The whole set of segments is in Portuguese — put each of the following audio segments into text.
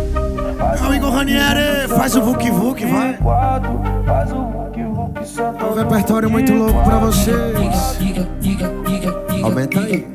É o Igor Ranieri, faz o Vuk Vuk, vai. Um repertório muito louco pra vocês. Aumenta aí.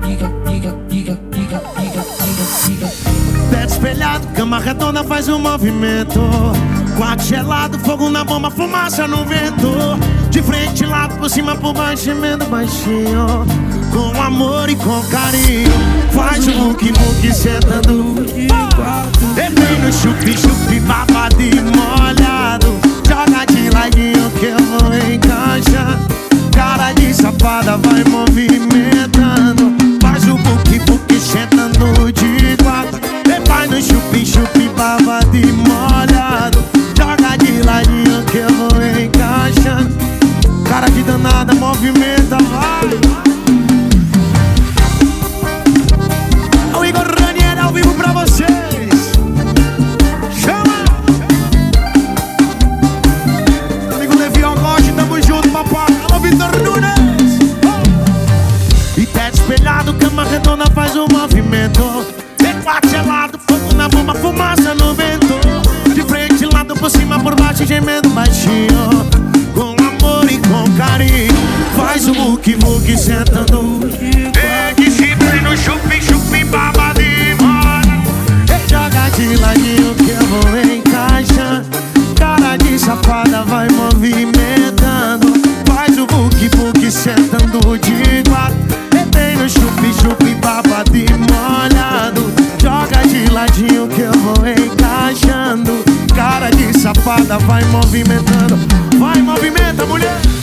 Teto espelhado, cama redonda faz um movimento. Quarto gelado, fogo na bomba, fumaça no vento. De frente, lado, por cima, por baixo, gemendo baixinho. Com amor e com carinho. Faz o Vuk Vuk sentando. Entrei no chupi-chupi, babado e molhado. Joga de ladinho que eu vou encaixar. Cara de safada vai movimentando. Faz o Vuk Vuk sentando de quatro. Vai no chupi-chupi, babado e molhado. Joga de ladinho que eu vou encaixando. Cara de danada, movimenta, vai. O Igor Ranieri ao vivo pra vocês. Chama! Amigo Levião Goste, tamo junto, papai. Alô, Vitor Nunes. E teto espelhado, cama redonda faz um movimento. Quarto gelado, fogo na bomba, fumaça no vento. De frente, lado, por cima, por baixo, gemendo baixinho. Com amor e com carinho. Faz o Vuk Vuk sentando. Que se vem no chupi-chupi, babado e molha. Joga de ladinho que eu vou encaixar. Cara de safada vai movimentando. Faz o Vuk Vuk sentando de quatro. Entrei no chupi-chupi, babado e molhado. Joga de ladinho que eu vou encaixando. Cara de safada vai movimentando. Vai, movimenta, mulher.